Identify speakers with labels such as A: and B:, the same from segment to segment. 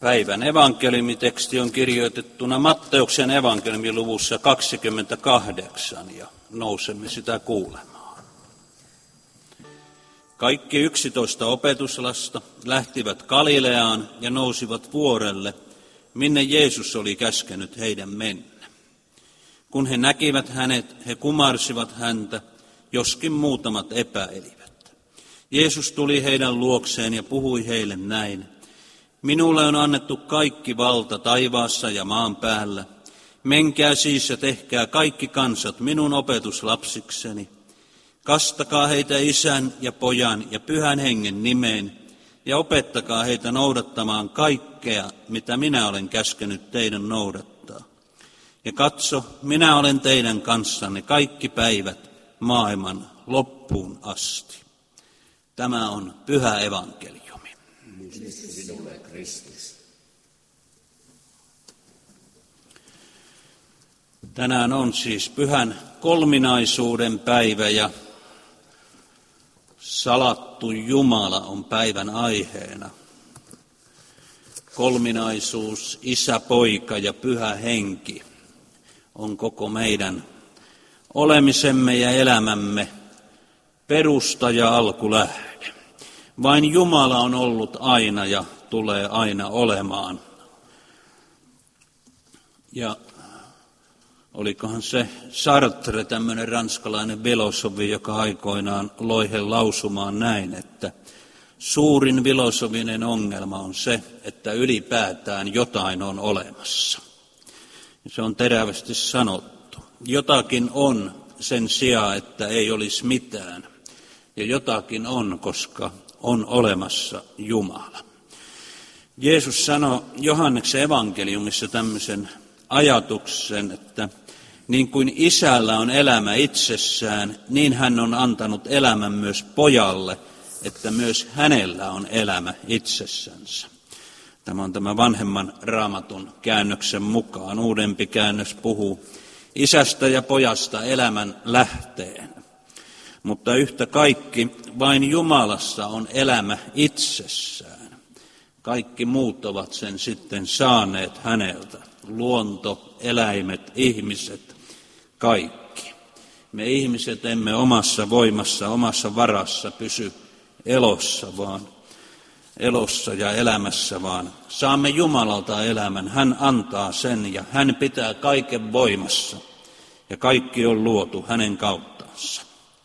A: Päivän evankeliumiteksti on kirjoitettuna Matteuksen evankeliumiluvussa 28 ja nousemme sitä kuulemaan. Kaikki 11 opetuslasta lähtivät Galileaan ja nousivat vuorelle, minne Jeesus oli käskenyt heidän mennä. Kun he näkivät hänet, he kumarsivat häntä, joskin muutamat epäilivät. Jeesus tuli heidän luokseen ja puhui heille näin. Minulle on annettu kaikki valta taivaassa ja maan päällä. Menkää siis ja tehkää kaikki kansat minun opetuslapsikseni. Kastakaa heitä Isän ja Pojan ja Pyhän Hengen nimeen ja opettakaa heitä noudattamaan kaikkea, mitä minä olen käskenyt teidän noudattaa. Ja katso, minä olen teidän kanssanne kaikki päivät maailman loppuun asti. Tämä on pyhä evankeliumi. Tänään on siis pyhän kolminaisuuden päivä ja salattu Jumala on päivän aiheena. Kolminaisuus, Isä, Poika ja Pyhä Henki on koko meidän olemisemme ja elämämme perusta ja alkulähde. Vain Jumala on ollut aina ja tulee aina olemaan. Ja olikohan se Sartre, tämmöinen ranskalainen filosofi, joka aikoinaan loi lausumaan näin, että suurin filosofinen ongelma on se, että ylipäätään jotain on olemassa. Se on terävästi sanottu. Jotakin on sen sijaan, että ei olisi mitään. Ja jotakin on, koska on olemassa Jumala. Jeesus sanoi Johanneksen evankeliumissa tämmöisen ajatuksen, että niin kuin Isällä on elämä itsessään, niin hän on antanut elämän myös Pojalle, että myös hänellä on elämä itsessänsä. Tämä on tämä vanhemman Raamatun käännöksen mukaan. Uudempi käännös puhuu Isästä ja Pojasta elämän lähteen. Mutta yhtä kaikki, vain Jumalassa on elämä itsessään. Kaikki muut ovat sen sitten saaneet häneltä. Luonto, eläimet, ihmiset, kaikki. Me ihmiset emme omassa voimassa, omassa varassa pysy elossa ja elämässä, vaan saamme Jumalalta elämän. Hän antaa sen ja hän pitää kaiken voimassa ja kaikki on luotu hänen kauttansa.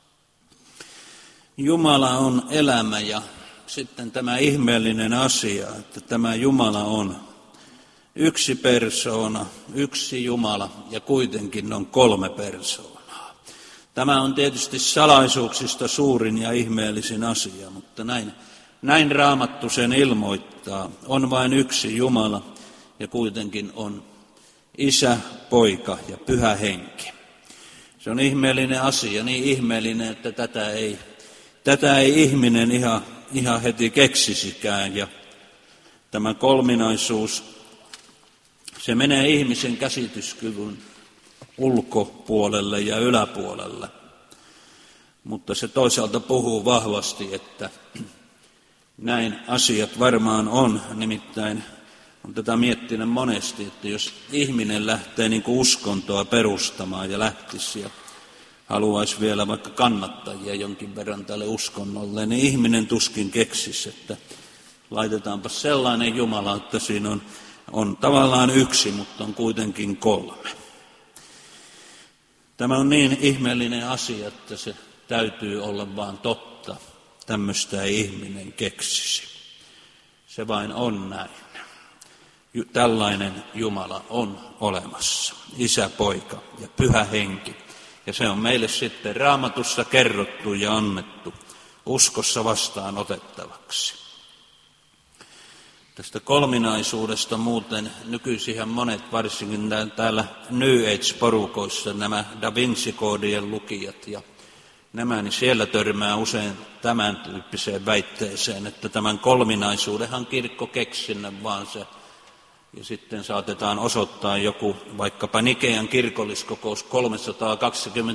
A: Jumala on elämä ja sitten tämä ihmeellinen asia, että tämä Jumala on yksi persoona, yksi Jumala ja kuitenkin on 3 persoonaa. Tämä on tietysti salaisuuksista suurin ja ihmeellisin asia, mutta näin Raamattu sen ilmoittaa. On vain yksi Jumala ja kuitenkin on Isä, Poika ja Pyhä Henki. Se on ihmeellinen asia, niin ihmeellinen, että tätä ei ihminen ihan heti keksisikään. Ja tämä kolminaisuus, se menee ihmisen käsityskyvyn ulkopuolelle ja yläpuolelle. Mutta se toisaalta puhuu vahvasti, että näin asiat varmaan on. Nimittäin on tätä miettinyt monesti, että jos ihminen lähtee niin kuin uskontoa perustamaan ja lähtisi ja haluaisi vielä vaikka kannattajia jonkin verran tälle uskonnolle, niin ihminen tuskin keksisi, että laitetaanpa sellainen Jumala, että siinä on tavallaan yksi, mutta on kuitenkin 3. Tämä on niin ihmeellinen asia, että se täytyy olla vaan totta. Tämmöistä ei ihminen keksisi. Se vain on näin. Tällainen Jumala on olemassa. Isä, Poika ja Pyhä Henki. Ja se on meille sitten Raamatussa kerrottu ja annettu uskossa vastaan otettavaksi. Tästä kolminaisuudesta muuten nykyisinhän monet, varsinkin täällä New Age-porukoissa, nämä Da Vinci-koodien lukijat ja nämä, niin siellä törmää usein tämän tyyppiseen väitteeseen, että tämän kolminaisuudenhan kirkko keksinnä vaan se. Ja sitten saatetaan osoittaa joku vaikkapa Nikean kirkolliskokous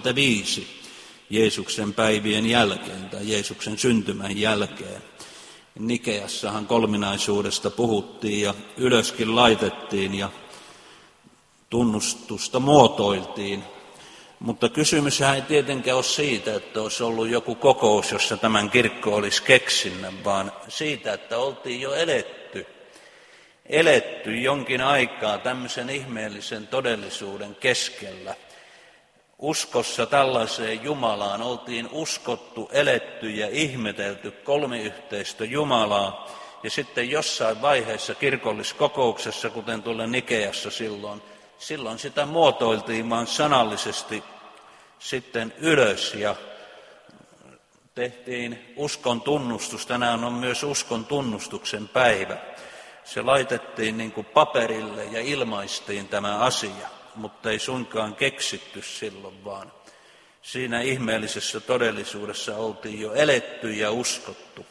A: 325 Jeesuksen päivien jälkeen tai Jeesuksen syntymän jälkeen. Nikeassahan kolminaisuudesta puhuttiin ja ylöskin laitettiin ja tunnustusta muotoiltiin. Mutta kysymyshän ei tietenkään ole siitä, että olisi ollut joku kokous, jossa tämän kirkko olisi keksinyt, vaan siitä, että oltiin jo eletty jonkin aikaa tämmöisen ihmeellisen todellisuuden keskellä. Uskossa tällaiseen Jumalaan oltiin uskottu, eletty ja ihmetelty kolmiyhteistä Jumalaa. Ja sitten jossain vaiheessa kirkolliskokouksessa, kuten tuolla Nikeassa silloin sitä muotoiltiin vaan sanallisesti sitten ylös ja tehtiin uskon tunnustus. Tänään on myös uskon tunnustuksen päivä. Se laitettiin niin kuin paperille ja ilmaistiin tämä asia, mutta ei suinkaan keksitty silloin, vaan siinä ihmeellisessä todellisuudessa oltiin jo eletty ja uskottu.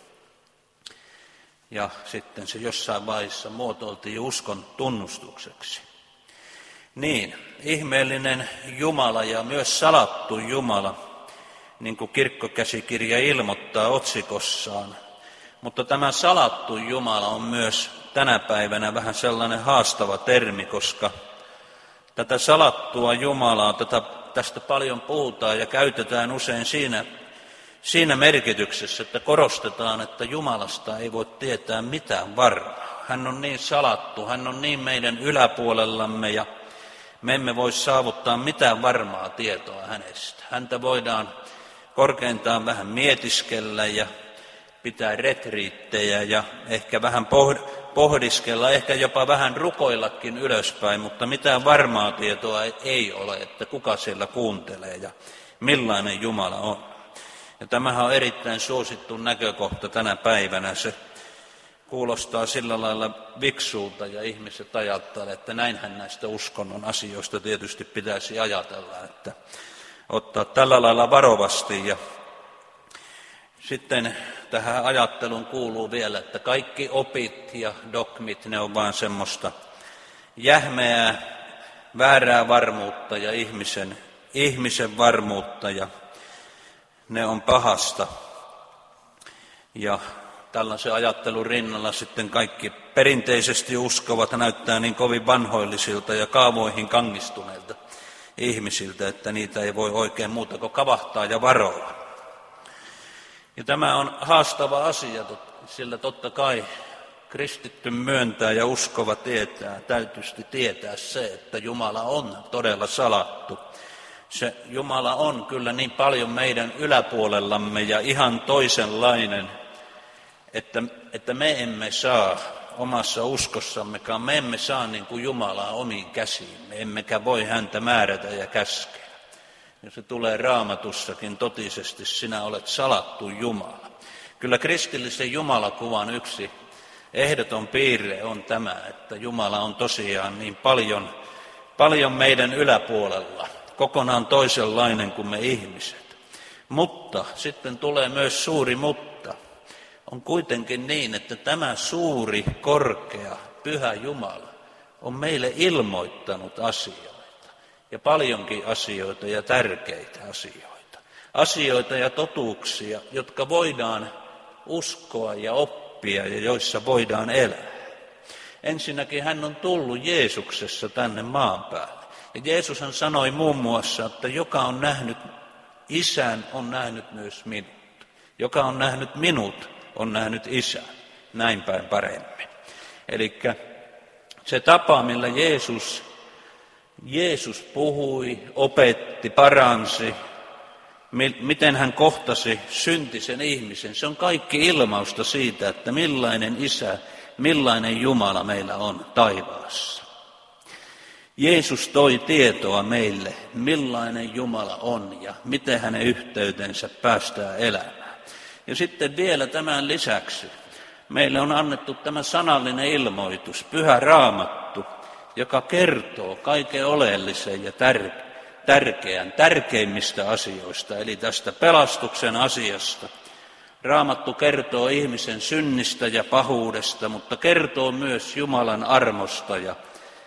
A: Ja sitten se jossain vaiheessa muotoiltiin uskon tunnustukseksi. Niin, ihmeellinen Jumala ja myös salattu Jumala, niin kuin kirkkokäsikirja ilmoittaa otsikossaan. Mutta tämä salattu Jumala on myös tänä päivänä vähän sellainen haastava termi, koska tätä salattua Jumalaa, tästä paljon puhutaan ja käytetään usein siinä merkityksessä, että korostetaan, että Jumalasta ei voi tietää mitään varmaa. Hän on niin salattu, hän on niin meidän yläpuolellamme ja me emme voi saavuttaa mitään varmaa tietoa hänestä. Häntä voidaan korkeintaan vähän mietiskellä ja pitää retriittejä ja ehkä vähän pohdiskella, ehkä jopa vähän rukoillakin ylöspäin, mutta mitään varmaa tietoa ei ole, että kuka siellä kuuntelee ja millainen Jumala on. Ja tämähän on erittäin suosittu näkökohta tänä päivänä. Se kuulostaa sillä lailla viksulta ja ihmiset ajattelee, että näinhän näistä uskonnon asioista tietysti pitäisi ajatella, että ottaa tällä lailla varovasti. Ja sitten tähän ajatteluun kuuluu vielä, että kaikki opit ja dogmit, ne on vaan semmoista jähmeää, väärää varmuutta ja ihmisen varmuutta ja ne on pahasta. Ja tällaisen ajattelun rinnalla sitten kaikki perinteisesti uskovat näyttää niin kovin vanhoillisilta ja kaavoihin kangistuneilta ihmisiltä, että niitä ei voi oikein muuta kuin kavahtaa ja varoa. Ja tämä on haastava asia, sillä totta kai kristitty myöntää ja uskova täytysti tietää se, että Jumala on todella salattu. Se Jumala on kyllä niin paljon meidän yläpuolellamme ja ihan toisenlainen, että me emme saa omassa uskossammekaan, me emme saa niin kuin Jumalaa omiin käsiimme, emmekä voi häntä määrätä ja käskeä. Ja se tulee Raamatussakin totisesti, sinä olet salattu Jumala. Kyllä kristillisen Jumalakuvan yksi ehdoton piirre on tämä, että Jumala on tosiaan niin paljon meidän yläpuolella, kokonaan toisenlainen kuin me ihmiset. Mutta sitten tulee myös suuri mutta. On kuitenkin niin, että tämä suuri, korkea, pyhä Jumala on meille ilmoittanut asioita. Ja paljonkin asioita ja tärkeitä asioita. Asioita ja totuuksia, jotka voidaan uskoa ja oppia ja joissa voidaan elää. Ensinnäkin hän on tullut Jeesuksessa tänne maan päälle. Ja Jeesushan sanoi muun muassa, että joka on nähnyt Isän, on nähnyt myös minut. Joka on nähnyt minut, on nähnyt Isän. Näin päin paremmin. Eli se tapa, millä Jeesus puhui, opetti, paransi, miten hän kohtasi syntisen ihmisen. Se on kaikki ilmausta siitä, että millainen Isä, millainen Jumala meillä on taivaassa. Jeesus toi tietoa meille, millainen Jumala on ja miten hänen yhteytensä päästään elämään. Ja sitten vielä tämän lisäksi meille on annettu tämä sanallinen ilmoitus, Pyhä Raamattu, joka kertoo kaiken oleellisen ja tärkeimmistä asioista, eli tästä pelastuksen asiasta. Raamattu kertoo ihmisen synnistä ja pahuudesta, mutta kertoo myös Jumalan armosta ja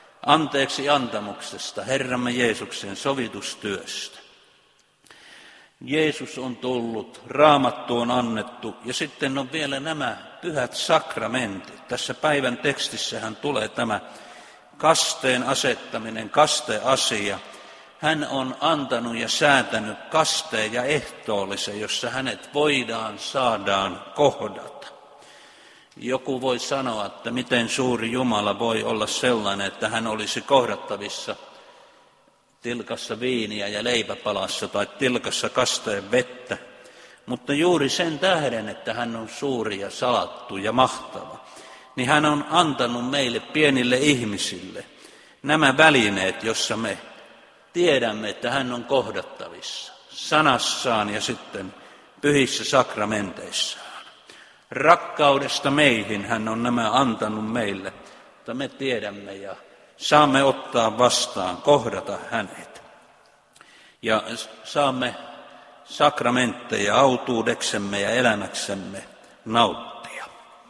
A: anteeksi antamuksesta, Herramme Jeesuksen sovitustyöstä. Jeesus on tullut, Raamattu on annettu ja sitten on vielä nämä pyhät sakramentit. Tässä päivän tekstissähän tulee tämä kasteen asettaminen, kasteasia. Hän on antanut ja säätänyt kasteen ja ehtoollisen, jossa hänet saadaan kohdata. Joku voi sanoa, että miten suuri Jumala voi olla sellainen, että hän olisi kohdattavissa tilkassa viiniä ja leipäpalassa tai tilkassa kasteen vettä. Mutta juuri sen tähden, että hän on suuri ja salattu ja mahtava, niin hän on antanut meille pienille ihmisille nämä välineet, jossa me tiedämme, että hän on kohdattavissa sanassaan ja sitten pyhissä sakramenteissaan. Rakkaudesta meihin hän on nämä antanut meille, mutta me tiedämme ja saamme ottaa vastaan, kohdata hänet. Ja saamme sakramentteja autuudeksemme ja elämäksemme nauttia.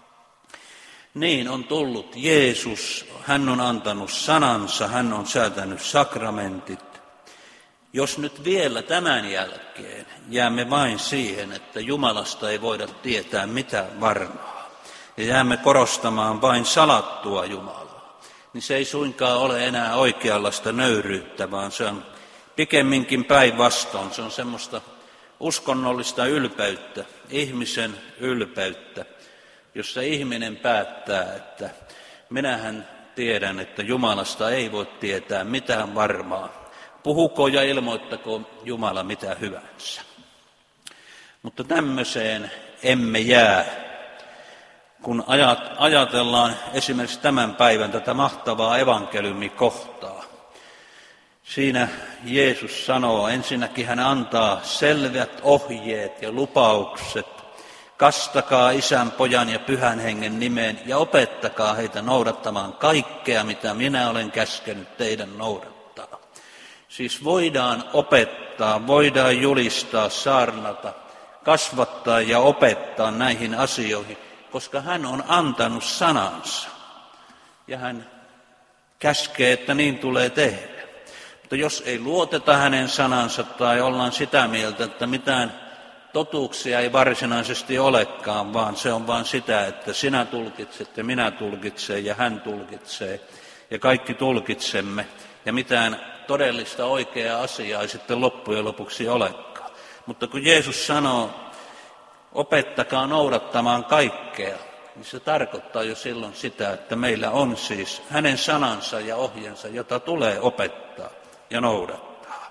A: Niin on tullut Jeesus, hän on antanut sanansa, hän on säätänyt sakramentit. Jos nyt vielä tämän jälkeen jäämme vain siihen, että Jumalasta ei voida tietää mitään varmaa, ja jäämme korostamaan vain salattua Jumalaa, niin se ei suinkaan ole enää oikeanlaista nöyryyttä, vaan se on pikemminkin päinvastoin. Se on semmoista uskonnollista ylpeyttä, ihmisen ylpeyttä, jossa ihminen päättää, että minähän tiedän, että Jumalasta ei voi tietää mitään varmaa. Puhuko ja ilmoittako Jumala mitä hyvänsä. Mutta tämmöiseen emme jää. Kun ajatellaan esimerkiksi tämän päivän tätä mahtavaa evankeliumikohtaa, siinä Jeesus sanoo, ensinnäkin hän antaa selvät ohjeet ja lupaukset. Kastakaa Isän, Pojan ja Pyhän Hengen nimeen ja opettakaa heitä noudattamaan kaikkea, mitä minä olen käskenyt teidän noudattaa. Siis voidaan opettaa, voidaan julistaa, saarnata, kasvattaa ja opettaa näihin asioihin, koska hän on antanut sanansa ja hän käskee, että niin tulee tehdä. Mutta jos ei luoteta hänen sanansa tai ollaan sitä mieltä, että mitään totuuksia ei varsinaisesti olekaan, vaan se on vain sitä, että sinä tulkitset ja minä tulkitsen ja hän tulkitsee ja kaikki tulkitsemme ja mitään todellista oikeaa asiaa ei sitten loppujen lopuksi olekaan. Mutta kun Jeesus sanoo, opettakaa noudattamaan kaikkea, niin se tarkoittaa jo silloin sitä, että meillä on siis hänen sanansa ja ohjensa, jota tulee opettaa ja noudattaa.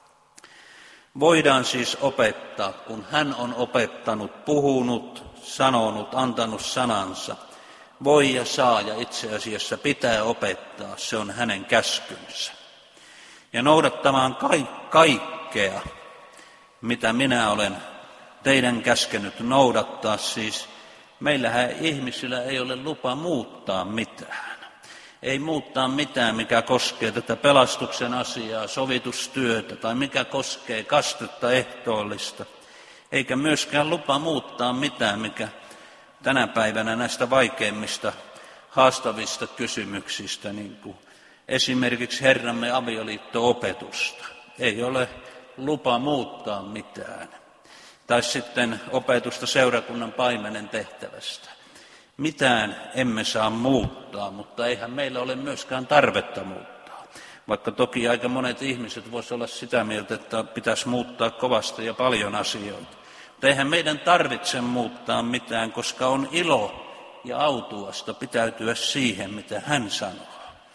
A: Voidaan siis opettaa, kun hän on opettanut, puhunut, sanonut, antanut sanansa. Voi ja saa ja itse asiassa pitää opettaa, se on hänen käskynsä. Ja noudattamaan kaikkea, mitä minä olen teidän käskenyt noudattaa, siis meillähän ihmisillä ei ole lupa muuttaa mitään. Ei muuttaa mitään, mikä koskee tätä pelastuksen asiaa, sovitustyötä tai mikä koskee kastetta ehtoollista. Eikä myöskään lupa muuttaa mitään, mikä tänä päivänä näistä vaikeimmista haastavista kysymyksistä, niin kuin esimerkiksi Herramme avioliitto-opetusta. Ei ole lupa muuttaa mitään. Tai sitten opetusta seurakunnan paimenen tehtävästä. Mitään emme saa muuttaa, mutta eihän meillä ole myöskään tarvetta muuttaa. Vaikka toki aika monet ihmiset voisivat olla sitä mieltä, että pitäisi muuttaa kovasti ja paljon asioita. Mutta eihän meidän tarvitse muuttaa mitään, koska on ilo ja autuasta pitäytyä siihen, mitä hän sanoo.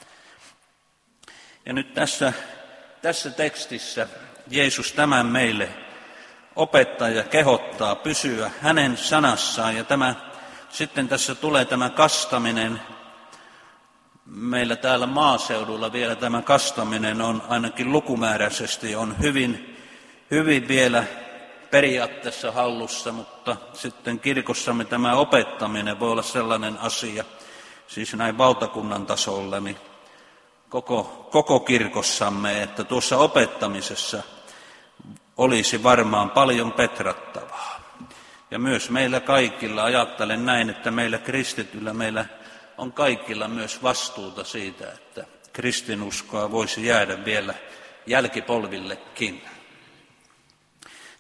A: Ja nyt tässä tekstissä Jeesus tämän meille opettaa ja kehottaa pysyä hänen sanassaan. Ja sitten tässä tulee tämä kastaminen. Meillä täällä maaseudulla vielä tämä kastaminen on ainakin lukumääräisesti on hyvin vielä periaatteessa hallussa, mutta sitten kirkossamme tämä opettaminen voi olla sellainen asia, siis näin valtakunnan tasolla, niin koko kirkossamme, että tuossa opettamisessa olisi varmaan paljon petrattavaa. Ja myös meillä kaikilla, ajattelen näin, että meillä kristityillä, meillä on kaikilla myös vastuuta siitä, että kristinuskoa voisi jäädä vielä jälkipolvillekin.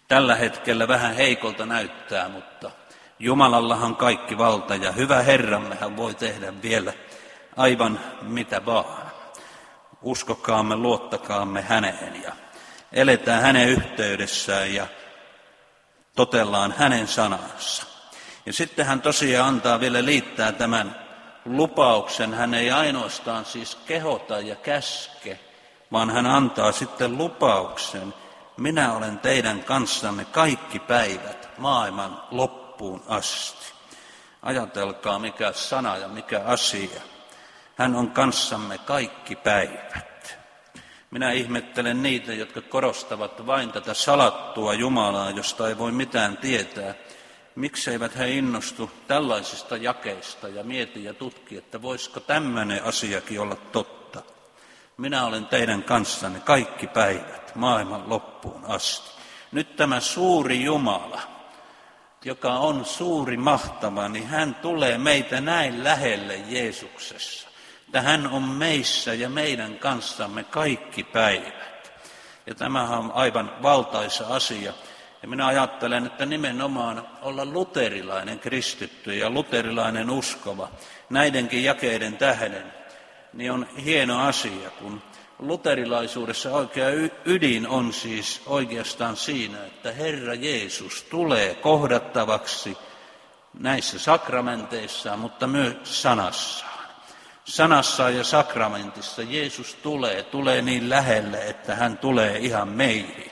A: tällä hetkellä vähän heikolta näyttää, mutta Jumalallahan kaikki valta ja hyvä Herrammehän voi tehdä vielä aivan mitä vaan. Uskokaamme, luottakaamme häneen ja eletään hänen yhteydessään ja totellaan hänen sanansa. Ja sitten hän tosiaan antaa vielä liittää tämän lupauksen. Hän ei ainoastaan siis kehota ja käske, vaan hän antaa sitten lupauksen. Minä olen teidän kanssanne kaikki päivät maailman loppuun asti. Ajatelkaa mikä sana ja mikä asia. Hän on kanssamme kaikki päivät. Minä ihmettelen niitä, jotka korostavat vain tätä salattua Jumalaa, josta ei voi mitään tietää. Mikseivät he innostu tällaisista jakeista ja mieti ja tutki, että voisiko tämmöinen asiakin olla totta. Minä olen teidän kanssanne kaikki päivät maailman loppuun asti. Nyt tämä suuri Jumala, joka on suuri mahtava, niin hän tulee meitä näin lähelle Jeesuksessa. Että hän on meissä ja meidän kanssamme kaikki päivät. Ja tämähän on aivan valtaisa asia. Ja minä ajattelen, että nimenomaan olla luterilainen kristitty ja luterilainen uskova näidenkin jakeiden tähden, niin on hieno asia, kun luterilaisuudessa oikea ydin on siis oikeastaan siinä, että Herra Jeesus tulee kohdattavaksi näissä sakramenteissa, mutta myös sanassaan. Sanassaan ja sakramentissa Jeesus tulee niin lähelle, että hän tulee ihan meihin.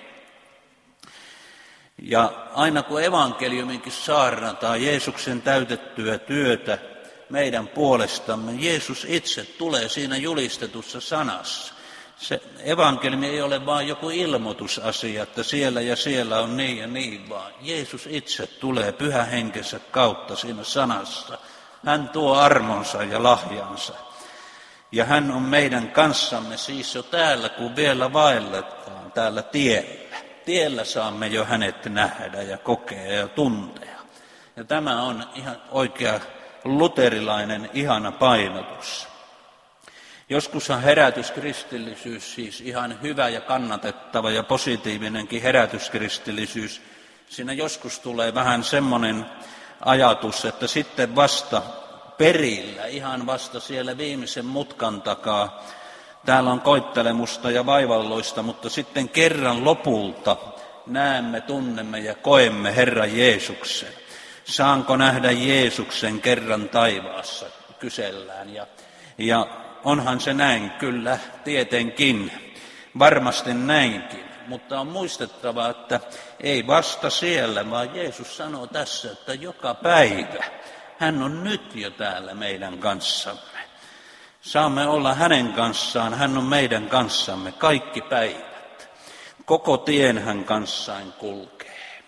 A: Ja aina kun evankeliuminkin saarnataan Jeesuksen täytettyä työtä meidän puolestamme, Jeesus itse tulee siinä julistetussa sanassa. Se evankeliumi ei ole vain joku ilmoitusasia, että siellä ja siellä on niin ja niin, vaan Jeesus itse tulee Pyhän Henkensä kautta siinä sanassa. Hän tuo armonsa ja lahjansa. Ja hän on meidän kanssamme siis jo täällä, kun vielä vaelletaan täällä tiellä. Tiellä saamme jo hänet nähdä ja kokea ja tuntea. Ja tämä on ihan oikea luterilainen ihana painotus. Joskushan herätyskristillisyys, siis ihan hyvä ja kannatettava ja positiivinenkin herätyskristillisyys, siinä joskus tulee vähän semmoinen ajatus, että sitten vasta perillä, ihan vasta siellä viimeisen mutkan takaa, täällä on koettelemusta ja vaivalloista, mutta sitten kerran lopulta näemme, tunnemme ja koemme Herran Jeesuksen. Saanko nähdä Jeesuksen kerran taivaassa, kysellään. Ja onhan se näin, kyllä, tietenkin, varmasti näinkin. Mutta on muistettava, että ei vasta siellä, vaan Jeesus sanoo tässä, että joka päivä hän on nyt jo täällä meidän kanssamme. Saamme olla hänen kanssaan, hän on meidän kanssamme kaikki päivät. Koko tien hän kanssaan kulkee.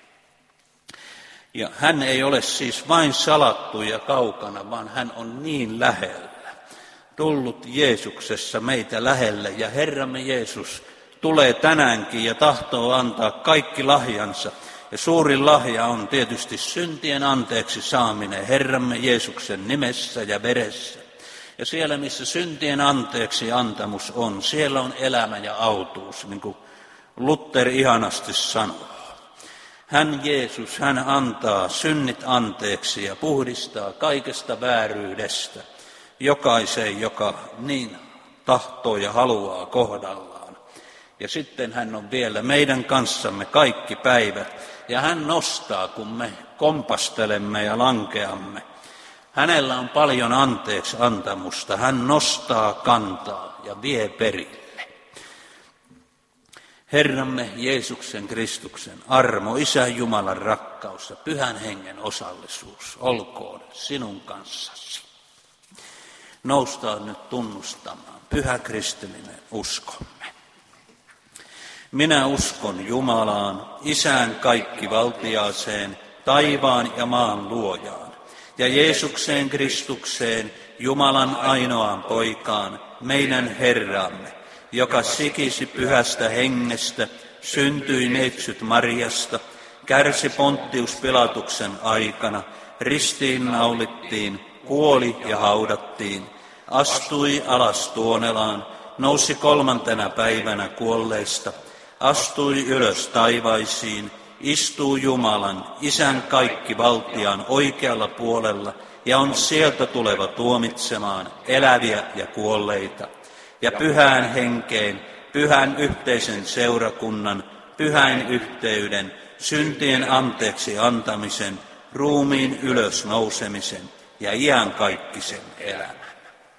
A: Ja hän ei ole siis vain salattu ja kaukana, vaan hän on niin lähellä. Tullut Jeesuksessa meitä lähelle ja Herramme Jeesus tulee tänäänkin ja tahtoo antaa kaikki lahjansa. Ja suurin lahja on tietysti syntien anteeksi saaminen Herramme Jeesuksen nimessä ja veressä. Ja siellä, missä syntien anteeksi antamus on, siellä on elämä ja autuus, niin kuin Luther ihanasti sanoo. Hän Jeesus, hän antaa synnit anteeksi ja puhdistaa kaikesta vääryydestä jokaisen, joka niin tahtoo ja haluaa kohdallaan. Ja sitten hän on vielä meidän kanssamme kaikki päivät. Ja hän nostaa, kun me kompastelemme ja lankeamme. Hänellä on paljon anteeksi antamusta. Hän nostaa kantaa ja vie perille. Herramme Jeesuksen Kristuksen armo, Isän Jumalan rakkaus ja Pyhän Hengen osallisuus olkoon sinun kanssasi. Noustaan nyt tunnustamaan pyhä kristillinen uskomme. Minä uskon Jumalaan, Isään kaikkivaltiaaseen, taivaan ja maan luojaan, ja Jeesukseen Kristukseen, Jumalan ainoaan poikaan, meidän Herramme, joka sikisi Pyhästä Hengestä, syntyi neitsyt Mariasta, kärsi Pontius Pilatuksen aikana, ristiinnaulittiin, kuoli ja haudattiin, astui alas Tuonelaan, nousi 3. päivänä kuolleista, astui ylös taivaisiin, istuu Jumalan, Isän kaikki valtiaan oikealla puolella ja on sieltä tuleva tuomitsemaan eläviä ja kuolleita. Ja pyhään henkeen, pyhän yhteisen seurakunnan, pyhän yhteyden, syntien anteeksi antamisen, ruumiin ylösnousemisen ja iankaikkisen elämän.